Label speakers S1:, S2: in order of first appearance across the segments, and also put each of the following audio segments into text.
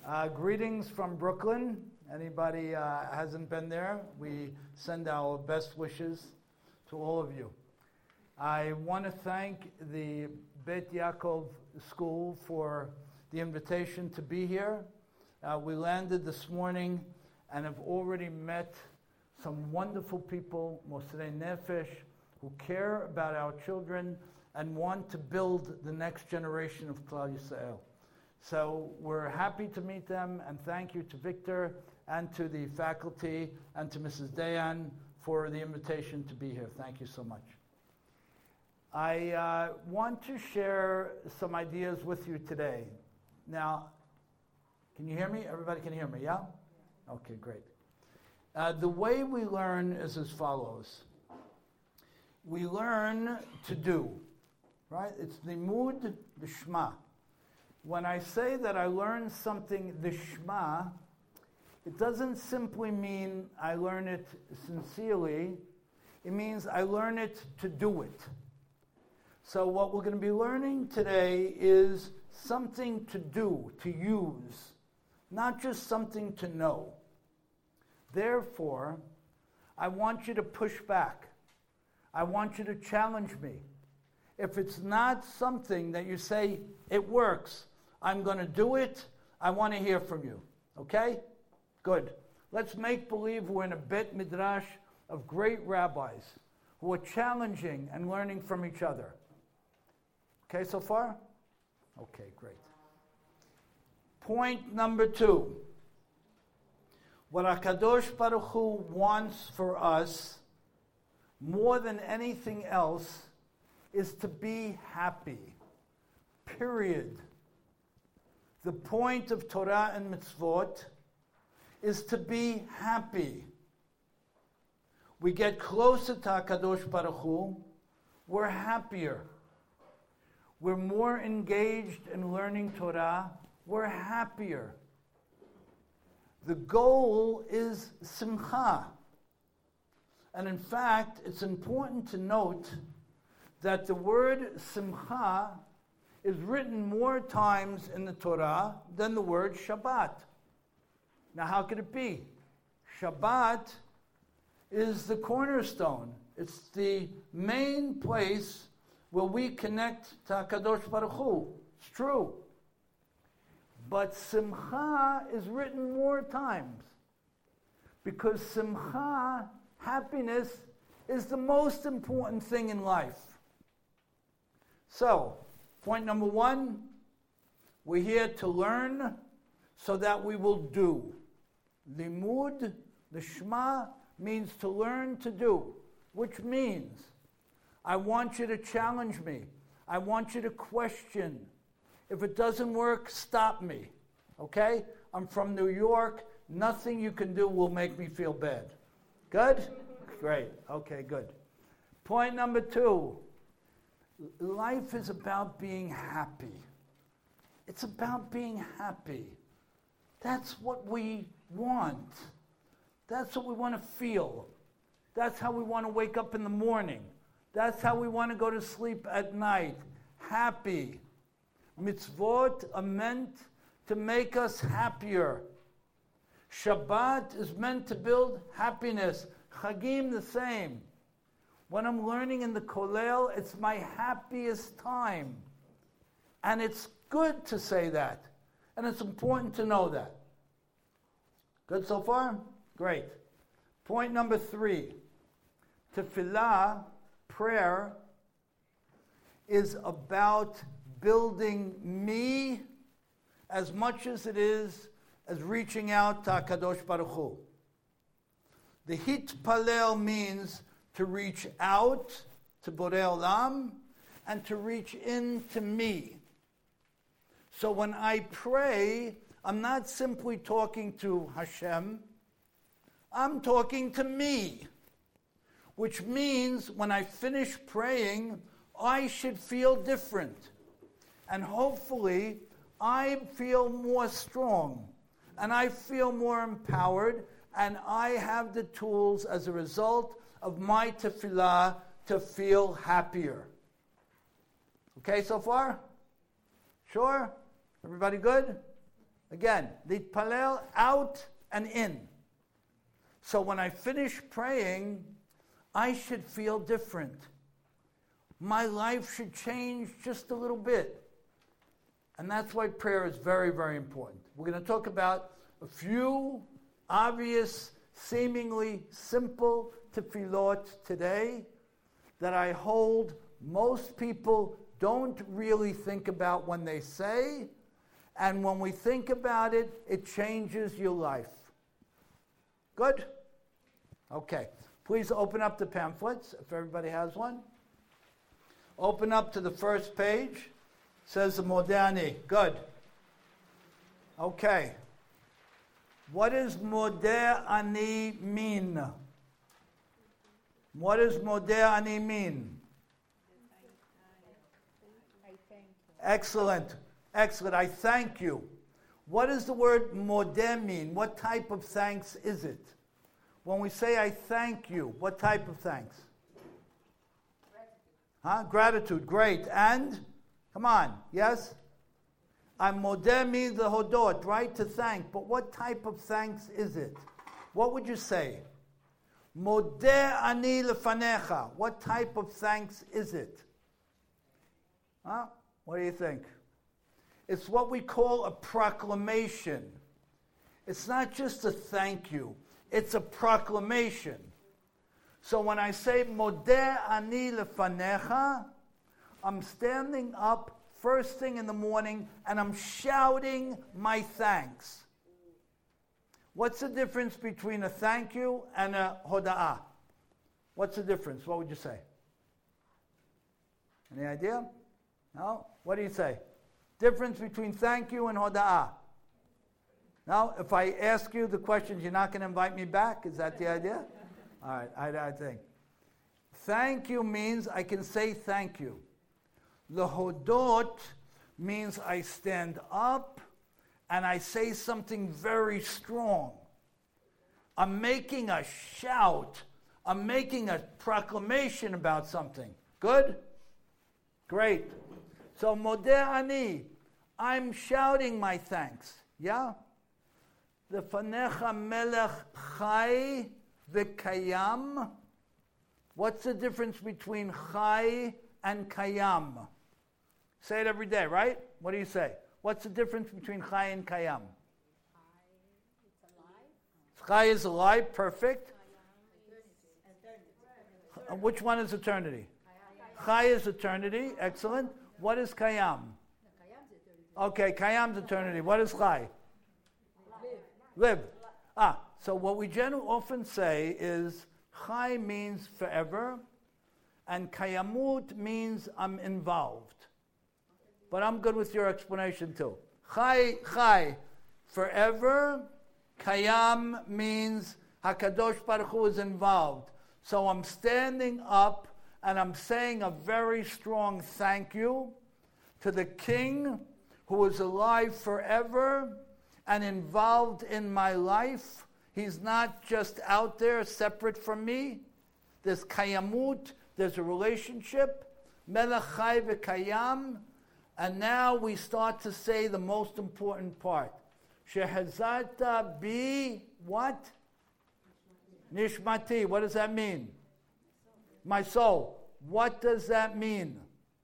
S1: Greetings from Brooklyn. Anybody hasn't been there, we send our best wishes to all of you. I want to thank the Beit Yaakov School for the invitation to be here. We landed this morning and have already met some wonderful people, Mosrei Nefesh, who care about our children and want to build the next generation of Klal Yisrael. So we're happy to meet them, and thank you to Victor and to the faculty and to Mrs. Dayan for the invitation to be here. Thank you so much. I want to share some ideas with you today. Now, can you hear me? Everybody can hear me, yeah? Okay, great. The way we learn is as follows. We learn to do, right? It's limud l'shma. When I say that I learn something l'shma, it doesn't simply mean I learn it sincerely. It means I learn it to do it. So what we're going to be learning today is something to do, to use, not just something to know. Therefore, I want you to push back. I want you to challenge me. If it's not something that you say, it works, I'm going to do it, I want to hear from you. Okay? Good. Let's make believe we're in a Bet Midrash of great rabbis who are challenging and learning from each other. Okay so far? Okay, great. Point number 2. What HaKadosh Baruch Hu wants for us, more than anything else, is to be happy. Period. The point of Torah and mitzvot is to be happy. We get closer to HaKadosh Baruch Hu, we're happier. We're more engaged in learning Torah, we're happier. The goal is simcha. And in fact, it's important to note that the word simcha is written more times in the Torah than the word Shabbat. Now, how could it be? Shabbat is the cornerstone. It's the main place where we connect to HaKadosh Baruch Hu. It's true. But simcha is written more times because simcha, happiness, is the most important thing in life. So, point number 1, we're here to learn so that we will do. Limud, l'shma, means to learn to do, which means I want you to challenge me. I want you to question. If it doesn't work, stop me. Okay? I'm from New York. Nothing you can do will make me feel bad. Good? Great. Okay, good. Point number 2. Life is about being happy. It's about being happy. That's what we want. That's what we want to feel. That's how we want to wake up in the morning. That's how we want to go to sleep at night. Happy. Mitzvot are meant to make us happier. Shabbat is meant to build happiness. Chagim the same. When I'm learning in the Kollel, it's my happiest time. And it's good to say that. And it's important to know that. Good so far? Great. Point number 3. Tefillah, prayer, is about building me as much as it is as reaching out to HaKadosh Baruch Hu. The hitpalel means to reach out to Borei Olam and to reach in to me. So when I pray, I'm not simply talking to Hashem, I'm talking to me. Which means when I finish praying, I should feel different. And hopefully, I feel more strong. And I feel more empowered. And I have the tools as a result of my tefillah to feel happier. Okay so far? Sure? Everybody good? Again, litpalel, out and in. So when I finish praying, I should feel different. My life should change just a little bit. And that's why prayer is very, very important. We're going to talk about a few obvious, seemingly simple tefillot today that I hold most people don't really think about when they say, and when we think about it, it changes your life. Good? Okay. Please open up the pamphlets, if everybody has one. Open up to the first page. It says the Modeh Ani. Good. Okay. What does Modeh Ani mean? What does Modeh Ani mean? Excellent. Excellent. I thank you. What does the word modeh mean? What type of thanks is it? When we say I thank you, what type of thanks? Gratitude. Great. And? Come on. Yes? I'm modeh means the hodot, right? To thank. But what type of thanks is it? What would you say? Modeh ani lefanecha. What type of thanks is it? What do you think? It's what we call a proclamation. It's not just a thank you. It's a proclamation. So when I say Modeh ani lefanecha, I'm standing up first thing in the morning and I'm shouting my thanks. What's the difference between a thank you and a hoda'ah? What's the difference? What would you say? Any idea? No? What do you say? Difference between thank you and hoda'ah. Now, if I ask you the questions, you're not going to invite me back? Is that the idea? All right, I think. Thank you means I can say thank you. The hodot means I stand up and I say something very strong. I'm making a shout. I'm making a proclamation about something. Good? Great. So Modeh Ani, I'm shouting my thanks. Yeah? Lefanecha melech chai v'kayam. What's the difference between chai and kayam? Say it every day, right? What do you say? What's the difference between chai and kayam? Chai is alive, perfect. Which one is eternity? Chai is eternity, excellent. What is kayam? Okay, kayam's eternity. What is chai? Live. So what we generally often say is chai means forever, and kayamut means I'm involved. But I'm good with your explanation too. Chai, forever. Kayam means HaKadosh Baruch Hu is involved. So I'm standing up and I'm saying a very strong thank you to the King who is alive forever and involved in my life. He's not just out there separate from me. There's kayamut, there's a relationship. Melech chai v'kayam. And now we start to say the most important part. Shehazarta bi what? Nishmati. What does that mean? My soul. What does that mean?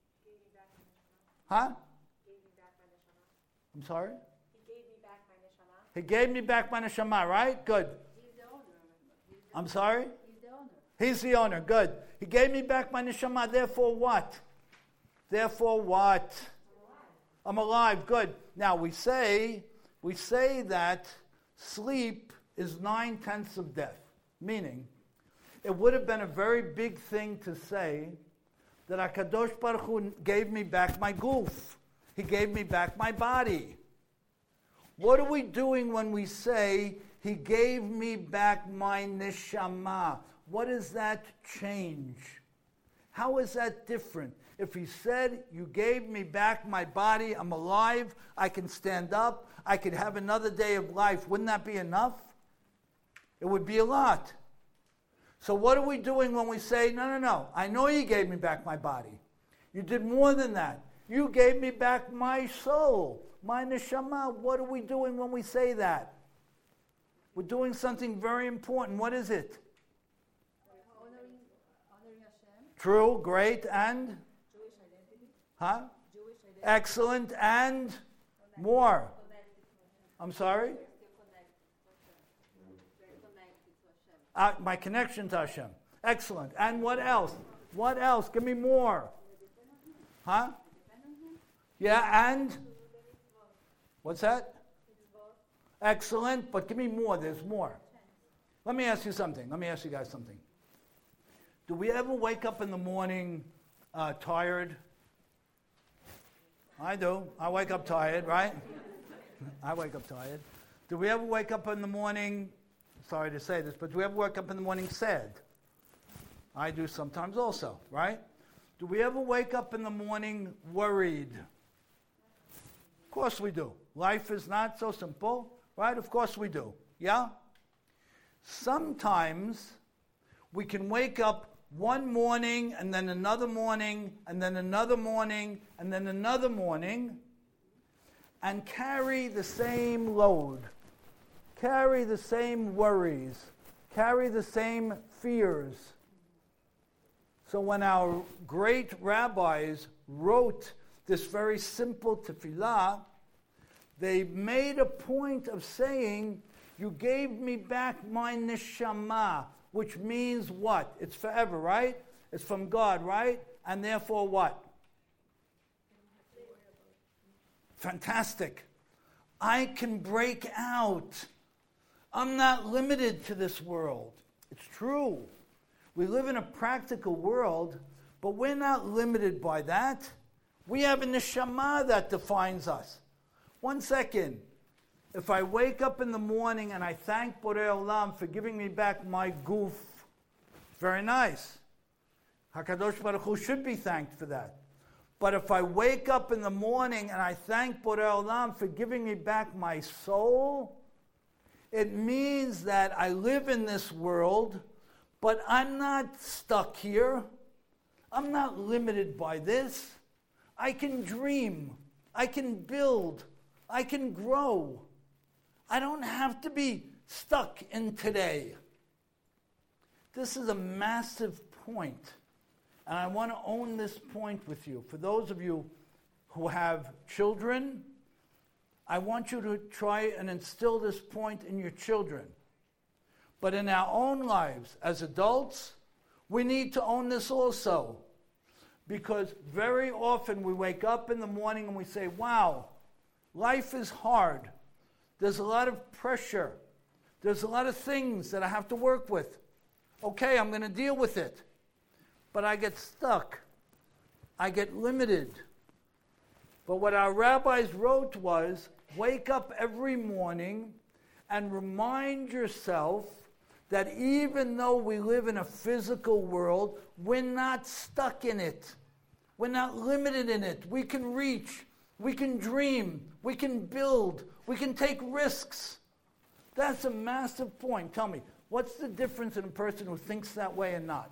S1: Huh? I'm sorry? He gave me back my neshama, right? Good.
S2: He's the owner.
S1: I'm sorry?
S2: He's the owner.
S1: He's the owner. Good. He gave me back my neshama. Therefore what? Therefore what? I'm alive. Good. Now we say that sleep is 9/10 of death. Meaning, it would have been a very big thing to say that HaKadosh Baruch Hu gave me back my goof. He gave me back my body. What are we doing when we say, He gave me back my neshama? What does that change? How is that different? If He said, you gave me back my body, I'm alive, I can stand up, I could have another day of life, wouldn't that be enough? It would be a lot. So what are we doing when we say, no, I know you gave me back my body. You did more than that. You gave me back my soul. My neshama, what are we doing when we say that? We're doing something very important. What is it?
S2: Honoring Hashem.
S1: True, great, and?
S2: Jewish identity.
S1: Huh?
S2: Jewish identity.
S1: Excellent, and more. I'm sorry? My connection to Hashem. Excellent. And what else? What else? Give me more. Huh? Yeah, and? What's that? Excellent, but give me more. There's more. Let me ask you something. Let me ask you guys something. Do we ever wake up in the morning tired? I do. I wake up tired, right? I wake up tired. Do we ever wake up in the morning, sorry to say this, but do we ever wake up in the morning sad? I do sometimes also, right? Do we ever wake up in the morning worried? Of course we do. Life is not so simple, right? Of course we do. Yeah? Sometimes we can wake up one morning and then another morning and then another morning and then another morning and carry the same load, carry the same worries, carry the same fears. So when our great rabbis wrote this very simple tefillah, they made a point of saying, you gave me back my neshama, which means what? It's forever, right? It's from God, right? And therefore what? Fantastic. I can break out. I'm not limited to this world. It's true. We live in a practical world, but we're not limited by that. We have a neshama that defines us. 1 second. If I wake up in the morning and I thank Borei Olam for giving me back my goof, very nice. HaKadosh Baruch Hu should be thanked for that. But if I wake up in the morning and I thank Borei Olam for giving me back my soul, it means that I live in this world, but I'm not stuck here. I'm not limited by this. I can dream. I can build. I can grow. I don't have to be stuck in today. This is a massive point, and I want to own this point with you. For those of you who have children, I want you to try and instill this point in your children. But in our own lives, as adults, we need to own this also. Because very often we wake up in the morning and we say, wow, life is hard. There's a lot of pressure. There's a lot of things that I have to work with. Okay, I'm going to deal with it. But I get stuck. I get limited. But what our rabbis wrote was, wake up every morning and remind yourself that even though we live in a physical world, we're not stuck in it. We're not limited in it. We can reach. We can dream. We can build. We can take risks. That's a massive point. Tell me, what's the difference in a person who thinks that way and not?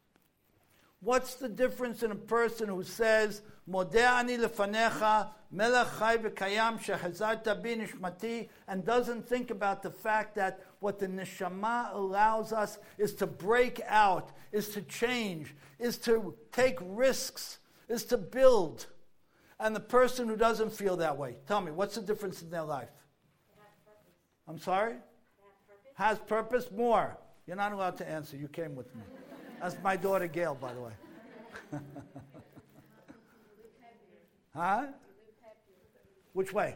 S1: What's the difference in a person who says, Modeh ani lefanecha, melech chai v'kayam shehazarta bi nishmati, and doesn't think about the fact that what the neshama allows us is to break out, is to change, is to take risks, is to build. And the person who doesn't feel that way, tell me, what's the difference in their life? I'm sorry? Has purpose? More. You're not allowed to answer. You came with me. That's my daughter Gail, by the way. Huh? Which way?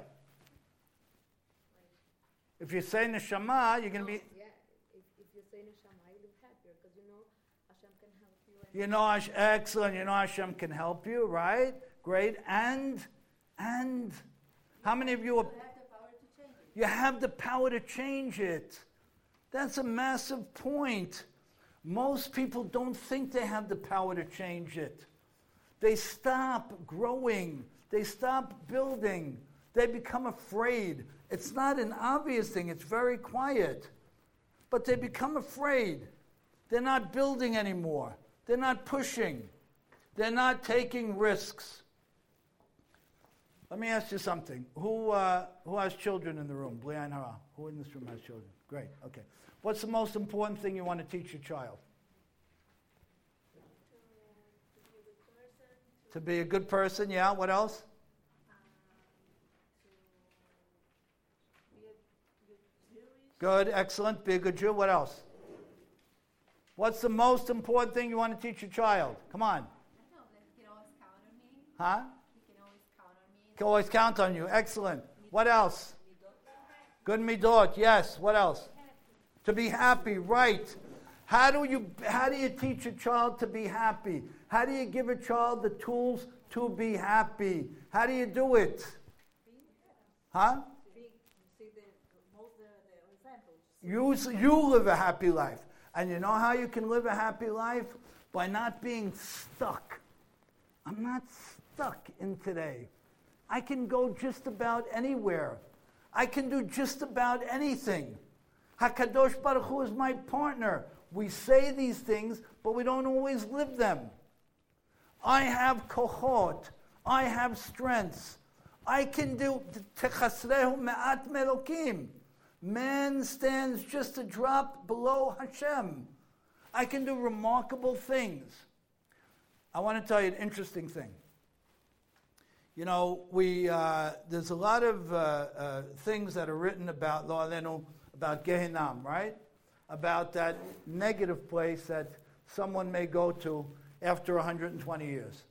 S1: If you say neshama, you're going to be...
S2: Yeah, if you say neshama, you live happier because you know Hashem can help you.
S1: Excellent. You know Hashem can help you, right? Great. And how many of you are... You have the power to change it. That's a massive point. Most people don't think they have the power to change it. They stop growing. They stop building. They become afraid. It's not an obvious thing. It's very quiet. But they become afraid. They're not building anymore. They're not pushing. They're not taking risks. Let me ask you something. Who has children in the room? Bli Ayin Hara. Who in this room has children? Great, okay. What's the most important thing you want to teach your child? To be a good person, yeah. What else? Good, excellent. Be a good Jew. What else? What's the most important thing you want to teach your child? Come on.
S2: I don't know, like he can always count on me.
S1: Huh?
S2: He can always count on me.
S1: Can always count on you. Excellent. What else? Good midot. Yes. What else? To be happy. Right. How do you teach a child to be happy? How do you give a child the tools to be happy? How do you do it? Huh? You live a happy life. And you know how you can live a happy life? By not being stuck. I'm not stuck in today. I can go just about anywhere. I can do just about anything. HaKadosh Baruch Hu is my partner. We say these things, but we don't always live them. I have kochot. I have strengths. I can do techasrehu me'at melokim. Man stands just a drop below Hashem. I can do remarkable things. I want to tell you an interesting thing. You know, there's a lot of things that are written about Lo Alenu, about Gehinnom, right? About that negative place that someone may go to after 120 years.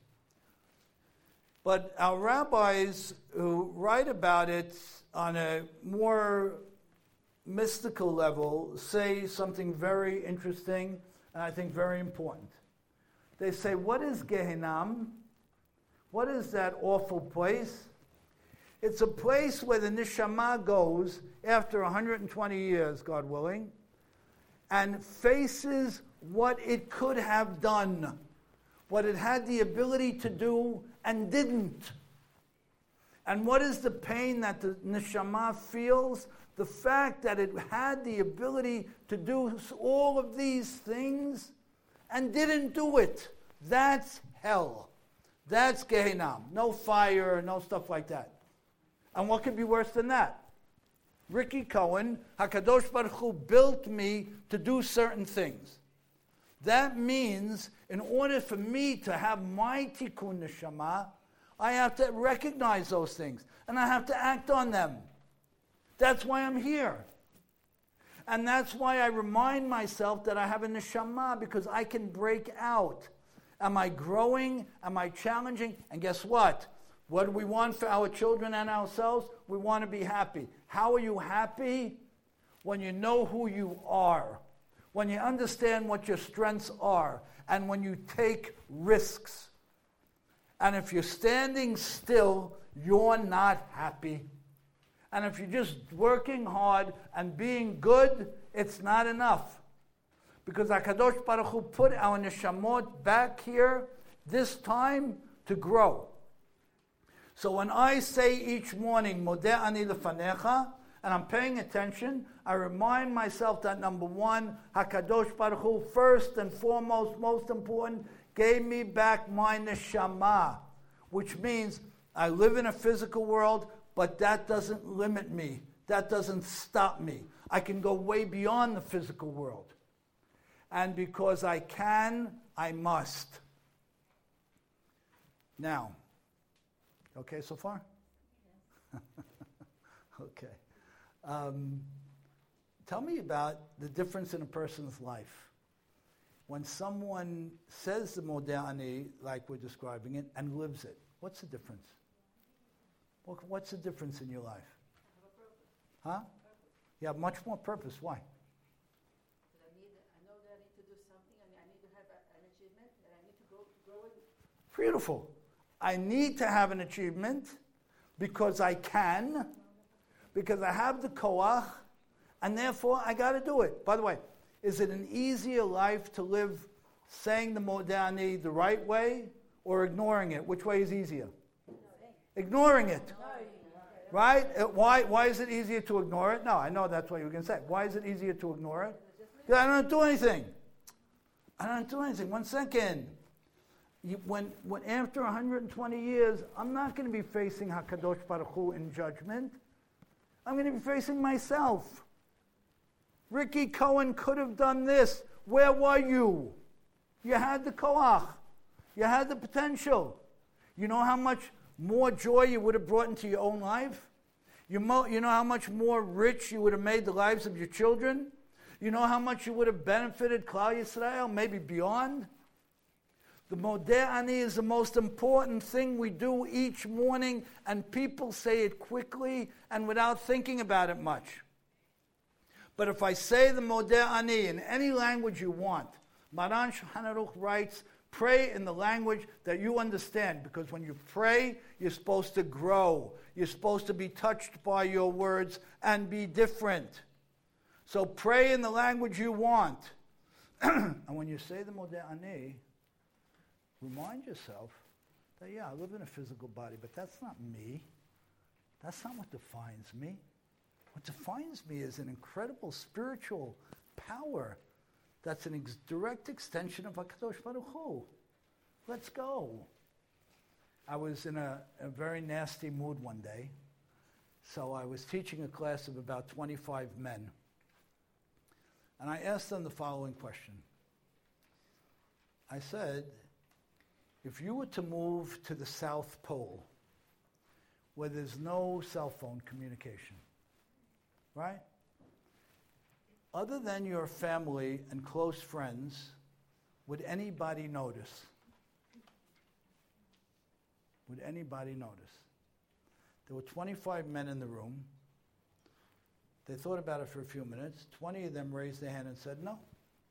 S1: But our rabbis who write about it on a more mystical level say something very interesting and I think very important. They say, what is Gehinnom? What is that awful place? It's a place where the neshama goes after 120 years, God willing, and faces what it could have done, what it had the ability to do and didn't. And what is the pain that the neshama feels? The fact that it had the ability to do all of these things and didn't do it. That's hell. That's Gehinnom. No fire, no stuff like that. And what could be worse than that? Ricky Cohen, HaKadosh Baruch Hu built me to do certain things. That means in order for me to have my tikkun neshama, I have to recognize those things. And I have to act on them. That's why I'm here. And that's why I remind myself that I have a neshama, because I can break out. Am I growing? Am I challenging? And guess what? What do we want for our children and ourselves? We want to be happy. How are you happy? When you know who you are. When you understand what your strengths are. And when you take risks. And if you're standing still, you're not happy. And if you're just working hard and being good, it's not enough. Because HaKadosh Baruch Hu put our neshamot back here, this time, to grow. So when I say each morning, Modeh ani lefanecha, and I'm paying attention, I remind myself that number one, HaKadosh Baruch Hu, first and foremost, most important, gave me back my neshama. Which means I live in a physical world, but that doesn't limit me. That doesn't stop me. I can go way beyond the physical world. And because I can, I must. Now, okay so far? Yes. Okay. Tell me about the difference in a person's life. When someone says the Modeh Ani, like we're describing it, and lives it, what's the difference? What's the difference in your life?
S2: I have a purpose.
S1: Huh? You have much more purpose. Why?
S2: I know that I need to do something, and I need to have an achievement, and I need to grow it.
S1: Beautiful. I need to have an achievement because I can, because I have the koach, and therefore I got to do it. By the way, is it an easier life to live saying the Modeh Ani the right way or ignoring it? Which way is easier? Ignoring it. Right? Why is it easier to ignore it? No, I know that's what you were going to say. Why is it easier to ignore it? Because I don't do anything. I don't do anything. 1 second. when after 120 years, I'm not going to be facing HaKadosh Baruch Hu in judgment. I'm going to be facing myself. Ricky Cohen could have done this. Where were you? You had the koach. You had the potential. You know how much more joy you would have brought into your own life? You know how much more rich you would have made the lives of your children? You know how much you would have benefited Klal Yisrael, maybe beyond? The Modeh Ani is the most important thing we do each morning, and people say it quickly and without thinking about it much. But if I say the Modeh Ani in any language you want, Maran Shulchan Aruch writes, pray in the language that you understand, because when you pray, you're supposed to grow. You're supposed to be touched by your words and be different. So pray in the language you want. And when you say the Modeh Ani, remind yourself that, yeah, I live in a physical body, but that's not me. That's not what defines me. What defines me is an incredible spiritual power that's a direct extension of HaKadosh Baruch Hu. Let's go. I was in a very nasty mood one day, so I was teaching a class of about 25 men, and I asked them the following question. I said, if you were to move to the South Pole, where there's no cell phone communication, right? Other than your family and close friends, would anybody notice? Would anybody notice? There were 25 men in the room. They thought about it for a few minutes. 20 of them raised their hand and said, no.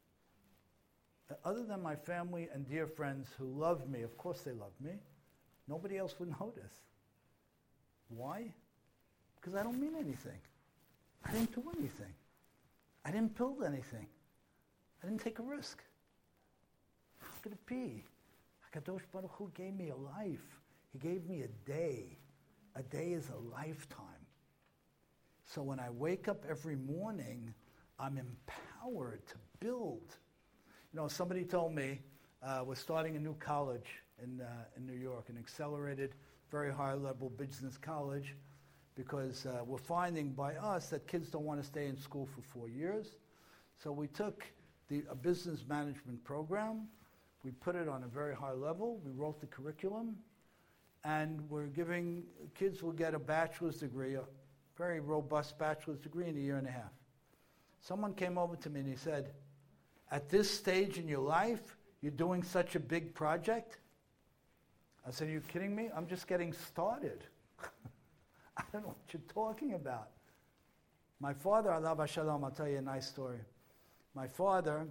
S1: Other than my family and dear friends who love me, of course they love me, nobody else would notice. Why? Because I don't mean anything. I didn't do anything. I didn't build anything. I didn't take a risk. How could it be? HaKadosh Baruch Hu gave me a life. He gave me a day. A day is a lifetime. So when I wake up every morning, I'm empowered to build. You know, somebody told me we're starting a new college in New York, an accelerated, very high-level business college, because we're finding by us that kids don't want to stay in school for 4 years. So we took a business management program, we put it on a very high level, we wrote the curriculum, and we're giving, kids will get a bachelor's degree, a very robust bachelor's degree in a year and a half. Someone came over to me and he said, at this stage in your life, you're doing such a big project? I said, are you kidding me? I'm just getting started. I don't know what you're talking about. My father, alav hashalom, I'll tell you a nice story. My father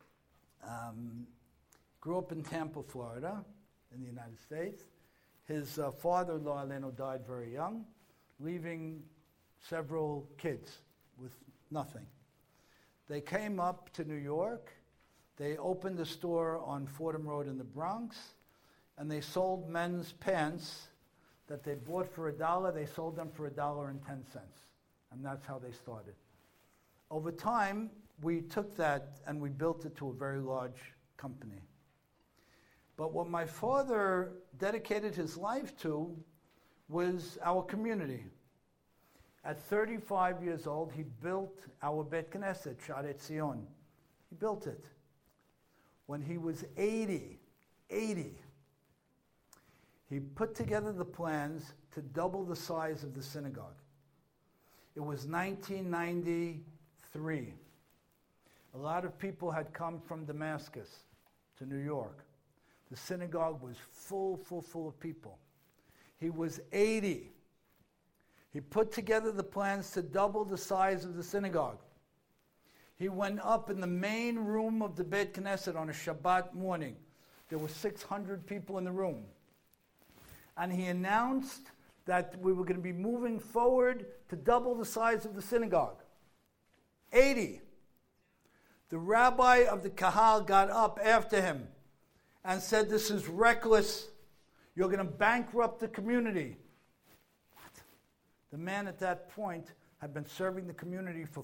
S1: grew up in Tampa, Florida, in the United States. His father-in-law, Eleno, died very young, leaving several kids with nothing. They came up to New York. They opened a store on Fordham Road in the Bronx, and they sold men's pants that they bought for $1. They sold them for $1.10, and that's how they started. Over time, we took that and we built it to a very large company. But what my father dedicated his life to was our community. At 35 years old, he built our Beit Knesset, Sha'arei Tzion. He built it. When he was 80, he put together the plans to double the size of the synagogue. It was 1993. A lot of people had come from Damascus to New York. The synagogue was full of people. He was 80. He put together the plans to double the size of the synagogue. He went up in the main room of the Beit Knesset on a Shabbat morning. There were 600 people in the room. And he announced that we were going to be moving forward to double the size of the synagogue. 80. The rabbi of the Kahal got up after him and said, this is reckless. You're going to bankrupt the community. What? The man at that point had been serving the community for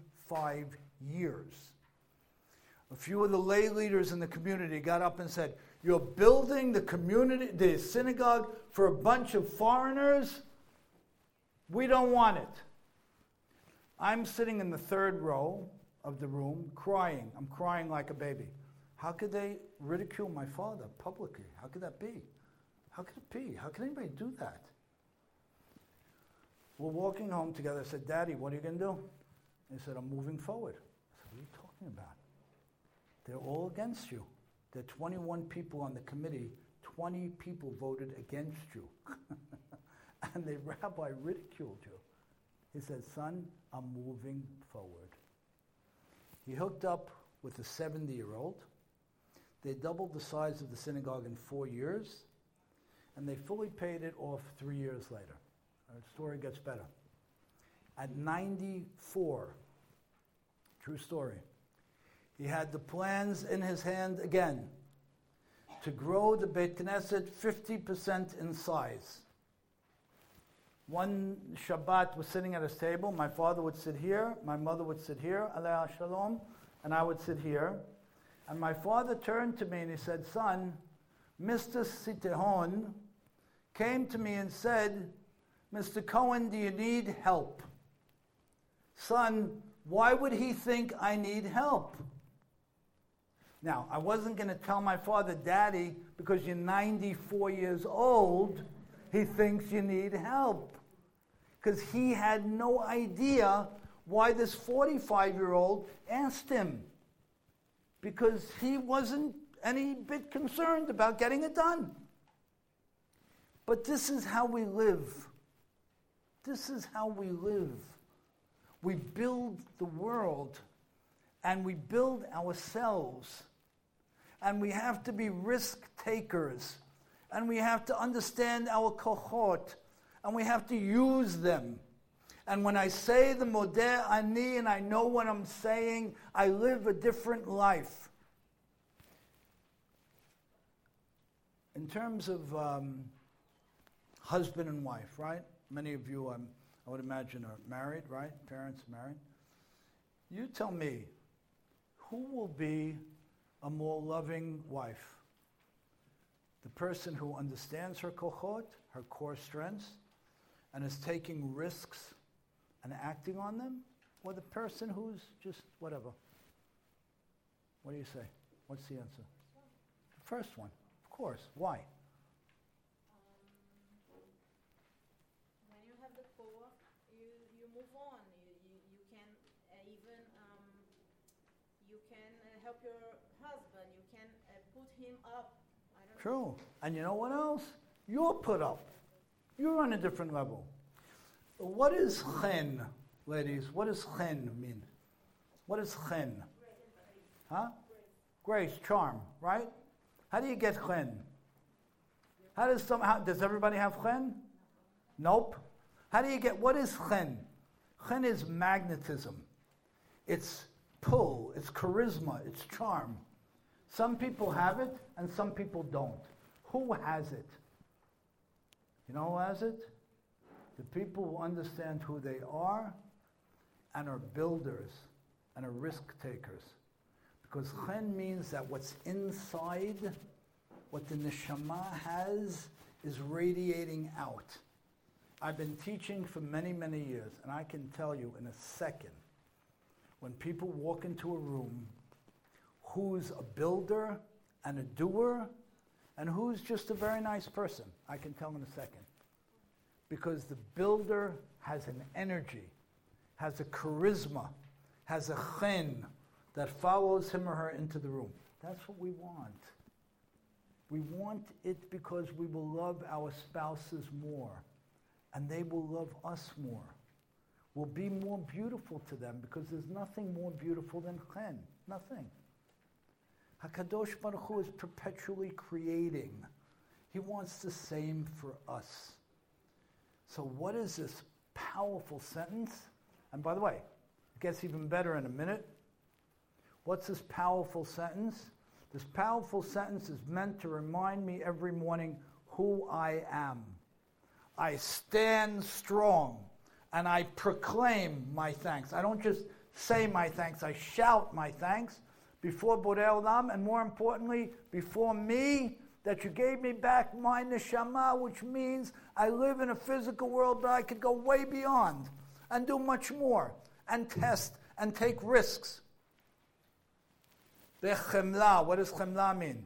S1: 45 years. A few of the lay leaders in the community got up and said, You're building the community, the synagogue for a bunch of foreigners. We don't want it. I'm sitting in the third row of the room crying. I'm crying like a baby. How could they ridicule my father publicly? How could that be? How could it be? How can anybody do that? We're walking home together. I said, Daddy, what are you going to do? He said, I'm moving forward. I said, what are you talking about? They're all against you. There are 21 people on the committee. 20 people voted against you. And the rabbi ridiculed you. He said, son, I'm moving forward. He hooked up with a 70-year-old. They doubled the size of the synagogue in 4 years, and they fully paid it off 3 years later. The story gets better. At 94, true story, he had the plans in his hand again to grow the Beit Knesset 50% in size. One Shabbat was sitting at his table. My father would sit here, my mother would sit here, Alei Shalom, and I would sit here. And my father turned to me and he said, son, Mr. Sitehon came to me and said, Mr. Cohen, do you need help? Son, why would he think I need help? Now, I wasn't going to tell my father, Daddy, because you're 94 years old, he thinks you need help. Because he had no idea why this 45-year-old asked him. Because he wasn't any bit concerned about getting it done. But this is how we live. This is how we live. We build the world and we build ourselves. And we have to be risk takers. And we have to understand our kohot. And we have to use them. And when I say the Modeh Ani and I know what I'm saying, I live a different life. In terms of husband and wife, right? Many of you, I would imagine, are married, right? Parents married. You tell me, who will be a more loving wife? The person who understands her kohot, her core strengths, and is taking risks and acting on them, or the person who's just whatever? What do you say? What's the answer? The first one, of course. Why?
S2: When you have the core, you move on. You can even you can help your husband. You can put him up. I don't
S1: True. And you know what else? You're put up. You're on a different level. What is chen, ladies? What does chen mean? What is chen? Huh? Grace, charm, right? How do you get chen? Does everybody have chen? Nope. How do you get, what is chen? Chen is magnetism. It's pull, it's charisma, it's charm. Some people have it and some people don't. Who has it? You know who has it? The people who understand who they are and are builders and are risk takers. Because chen means that what's inside, what the neshama has, is radiating out. I've been teaching for many, many years, and I can tell you in a second, when people walk into a room, who's a builder and a doer, and who's just a very nice person, I can tell in a second. Because the builder has an energy, has a charisma, has a chen that follows him or her into the room. That's what we want. We want it because we will love our spouses more, and they will love us more. We'll be more beautiful to them because there's nothing more beautiful than chen. Nothing. HaKadosh Baruch Hu is perpetually creating. He wants the same for us. So what is this powerful sentence? And by the way, it gets even better in a minute. What's this powerful sentence? This powerful sentence is meant to remind me every morning who I am. I stand strong and I proclaim my thanks. I don't just say my thanks, I shout my thanks, before Borei Olam, and more importantly, before me, that you gave me back my neshama, which means I live in a physical world, but I could go way beyond and do much more and test and take risks. Bechemla, what does chemla mean?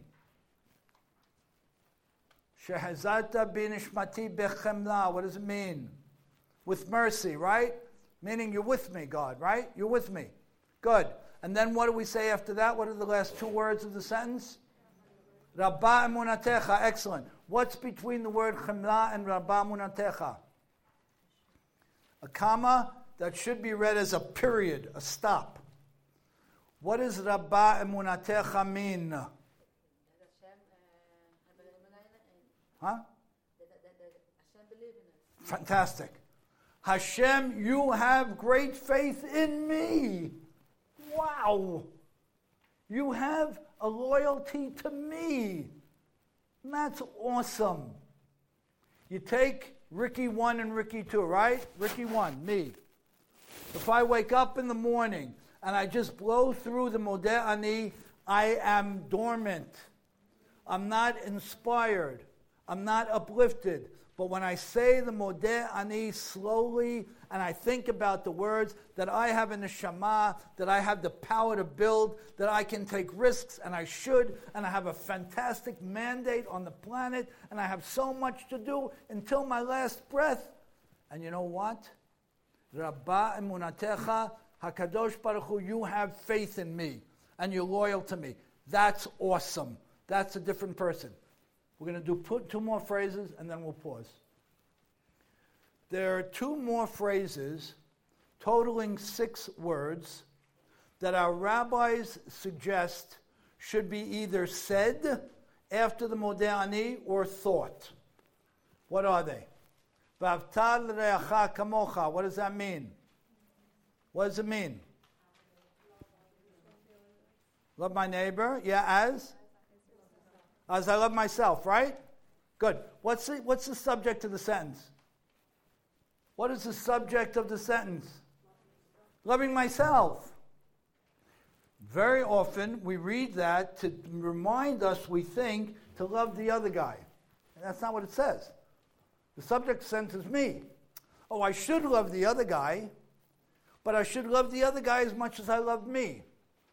S1: Shehazarta binishmati bechemla, what does it mean? With mercy, right? Meaning you're with me, God, right? You're with me. Good. And then what do we say after that? What are the last two words of the sentence? Rabba emunatecha. Excellent. What's between the word chemla and Rabba emunatecha? A comma that should be read as a period, a stop. What does Rabba emunatecha mean? Huh? Fantastic. Hashem, you have great faith in me. Wow. You have a loyalty to me. That's awesome. You take Ricky 1 and Ricky 2, right? Ricky 1, me. If I wake up in the morning and I just blow through the Modeh Ani, I am dormant. I'm not inspired. I'm not uplifted. But when I say the Modeh Ani slowly and I think about the words that I have a neshama, that I have the power to build, that I can take risks and I should, and I have a fantastic mandate on the planet, and I have so much to do until my last breath. And you know what? Rabba emunatecha, HaKadosh Baruch Hu, you have faith in me and you're loyal to me. That's awesome. That's a different person. We're going to do two more phrases and then we'll pause. There are two more phrases totaling 6 words that our rabbis suggest should be either said after the Modeh Ani or thought. What are they? V'avta l'reacha kamocha. What does that mean? What does it mean? Love my neighbor, yeah, as I love myself, right? Good. What's the subject of the sentence? What is the subject of the sentence? Loving myself. Very often we read that to remind us, we think, to love the other guy. And that's not what it says. The subject sentence is me. Oh, I should love the other guy, but I should love the other guy as much as I love me.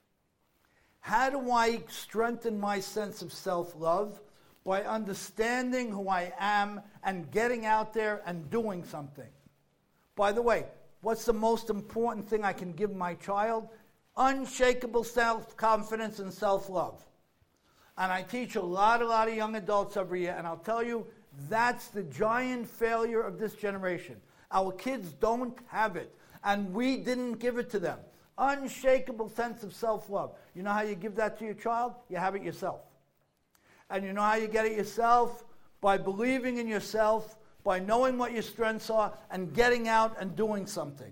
S1: How do I strengthen my sense of self-love? By understanding who I am and getting out there and doing something. By the way, what's the most important thing I can give my child? Unshakable self-confidence and self-love. And I teach a lot of young adults every year, and I'll tell you, that's the giant failure of this generation. Our kids don't have it, and we didn't give it to them. Unshakable sense of self-love. You know how you give that to your child? You have it yourself. And you know how you get it yourself? By believing in yourself, by knowing what your strengths are, and getting out and doing something.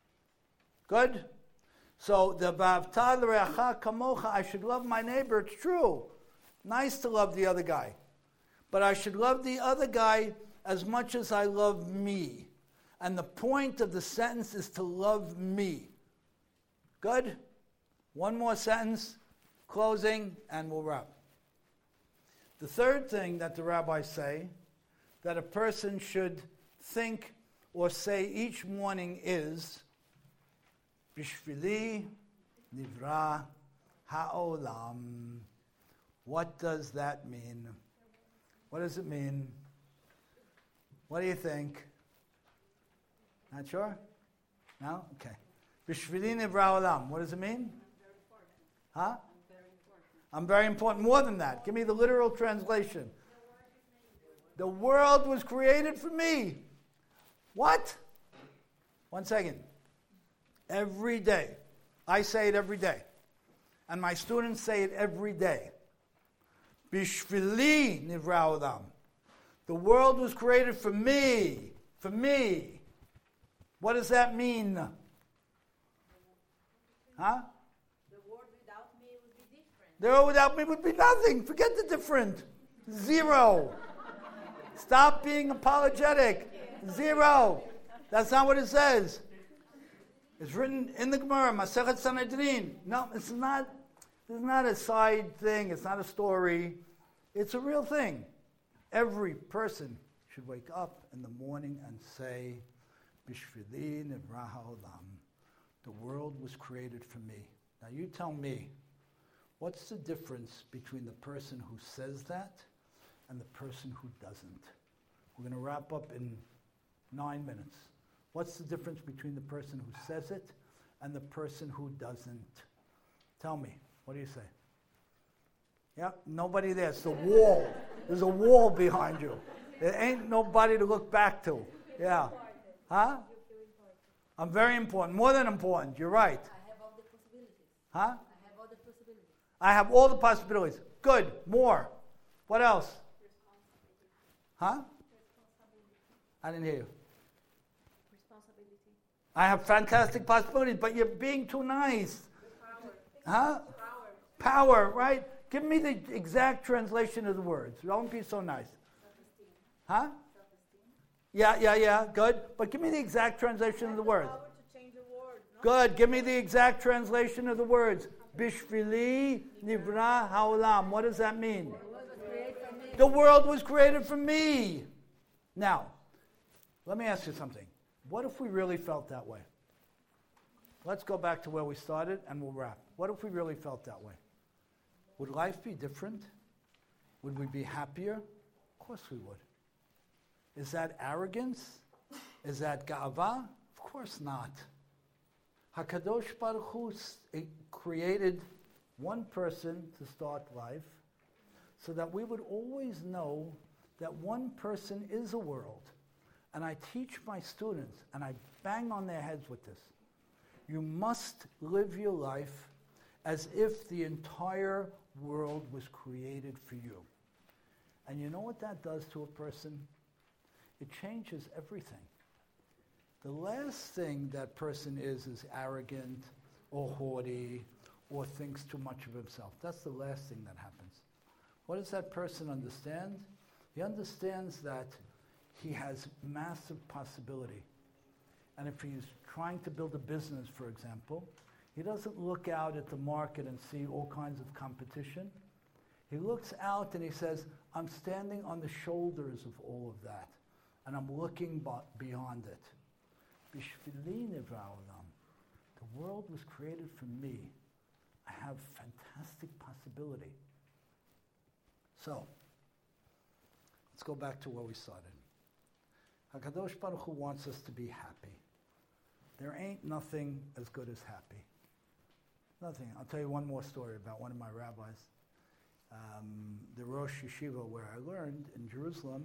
S1: Good? So the V'avta l'reacha kamocha, I should love my neighbor, it's true. Nice to love the other guy. But I should love the other guy as much as I love me. And the point of the sentence is to love me. Good? One more sentence, closing, and we'll wrap. The third thing that the rabbis say that a person should think or say each morning is, Bishvili nivra ha'olam. What does that mean? What does it mean? What do you think? Not sure? No? Okay. Bishvili nivra ha'olam. What does it mean? Huh? I'm very important. More than that. Give me the literal translation. The world was created for me. What? 1 second. Every day. I say it every day. And my students say it every day. Bishvili nivra olam. The world was created for me. For me. What does that mean? Huh? The world without me would be nothing. Forget the different. Zero. Stop being apologetic. Zero. That's not what it says. It's written in the Gemara, Masechet Sanhedrin. No, it's not It's not a side thing. It's not a story. It's a real thing. Every person should wake up in the morning and say, Bishvili nivra ha'olam. The world was created for me. Now you tell me, what's the difference between the person who says that and the person who doesn't? We're going to wrap up in 9 minutes. What's the difference between the person who says it and the person who doesn't? Tell me. What do you say? Yep, nobody there. It's the wall. There's a wall behind you. There ain't nobody to look back to. Yeah. Huh? I'm very important. More than important. You're right.
S3: I have all the possibilities.
S1: Huh?
S3: I have all the possibilities.
S1: I have all the possibilities. Good. More. What else? Huh? I didn't hear you.
S2: Responsibility.
S1: I have fantastic possibilities, but you're being too nice. Huh? Power, right? Give me the exact translation of the words. Don't be so nice. Huh? Yeah, good. But give me the exact translation of the words.
S2: Power to change the world. No?
S1: Good. Give me the exact translation of the words. Bishvili nivra haolam. What does that mean? The world was created for me. Now, let me ask you something. What if we really felt that way? Let's go back to where we started and we'll wrap. What if we really felt that way? Would life be different? Would we be happier? Of course we would. Is that arrogance? Is that ga'ava? Of course not. HaKadosh Baruch Hu created one person to start life so that we would always know that one person is a world. And I teach my students, and I bang on their heads with this. You must live your life as if the entire world was created for you. And you know what that does to a person? It changes everything. The last thing that person is arrogant or haughty or thinks too much of himself. That's the last thing that happens. What does that person understand? He understands that he has massive possibility. And if he's trying to build a business, for example, he doesn't look out at the market and see all kinds of competition. He looks out and he says, I'm standing on the shoulders of all of that, and I'm looking beyond it. Bishvili nivra olam. The world was created for me. I have fantastic possibility. So, let's go back to where we started. HaKadosh Baruch Hu wants us to be happy. There ain't nothing as good as happy. Nothing. I'll tell you one more story about one of my rabbis. The Rosh Yeshiva where I learned in Jerusalem,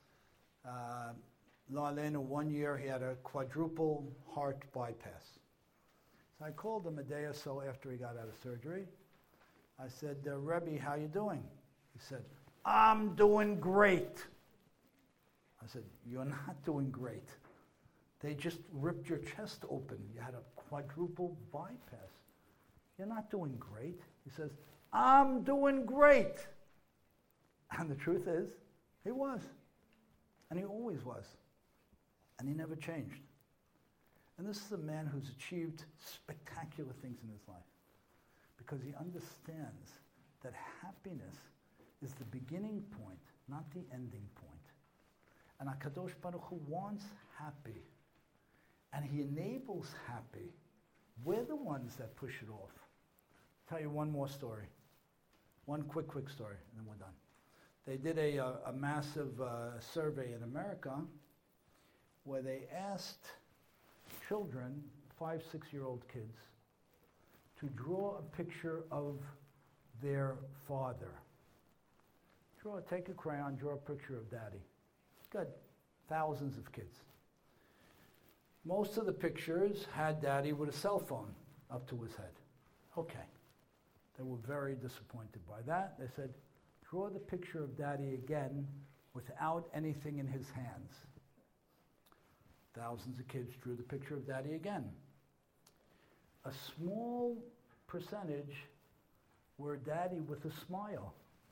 S1: Lo Aleinu, one year he had a quadruple heart bypass. So I called him a day or so after he got out of surgery. I said, Rebbe, how you doing? He said, I'm doing great. I said, you're not doing great. They just ripped your chest open. You had a quadruple bypass. You're not doing great. He says, I'm doing great. And the truth is, he was. And he always was. And he never changed. And this is a man who's achieved spectacular things in his life. Because he understands that happiness is the beginning point, not the ending point. And HaKadosh Baruch Hu wants happy. And he enables happy. We're the ones that push it off. I'll tell you one more story. One quick story, and then we're done. They did a massive survey in America where they asked children, 5, 6-year-old kids, to draw a picture of their father. Take a crayon, draw a picture of daddy. Good. Thousands of kids. Most of the pictures had daddy with a cell phone up to his head. Okay. They were very disappointed by that. They said, draw the picture of daddy again without anything in his hands. Thousands of kids drew the picture of daddy again. A small percentage were daddy with a smile.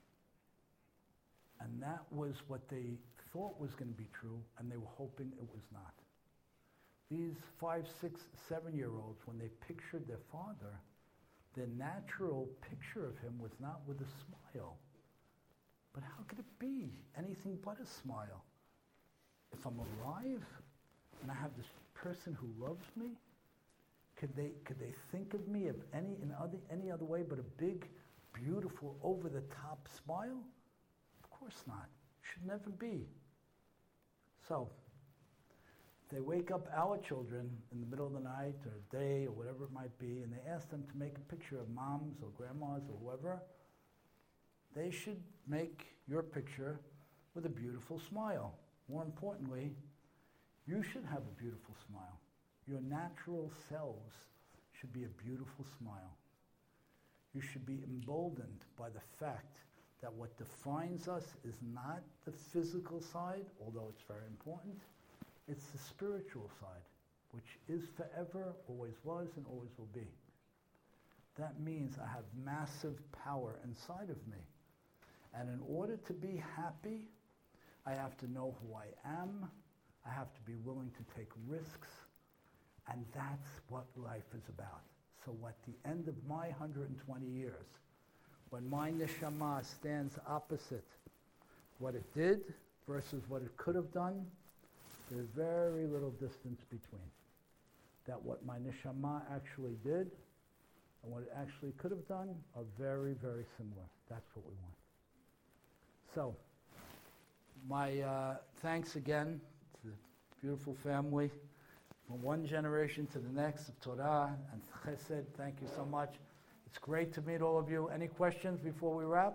S1: And that was what they thought was going to be true, and they were hoping it was not. These 5, 6, 7-year-olds, when they pictured their father, the natural picture of him was not with a smile. But how could it be anything but a smile? If I'm alive and I have this person who loves me, could they think of me of any other way but a big, beautiful, over-the-top smile? Of course not. Should never be. So, they wake up our children in the middle of the night or day or whatever it might be, and they ask them to make a picture of moms or grandmas or whoever. They should make your picture with a beautiful smile. More importantly, you should have a beautiful smile. Your natural selves should be a beautiful smile. You should be emboldened by the fact that what defines us is not the physical side, although it's very important, it's the spiritual side, which is forever, always was, and always will be. That means I have massive power inside of me. And in order to be happy, I have to know who I am, I have to be willing to take risks, and that's what life is about. So at the end of my 120 years, when my neshama stands opposite what it did versus what it could have done, there's very little distance between. That what my neshama actually did and what it actually could have done are very, very similar. That's what we want. So, my thanks again to the beautiful family, from one generation to the next, of Torah and Chesed. Thank you so much. It's great to meet all of you. Any questions before we wrap?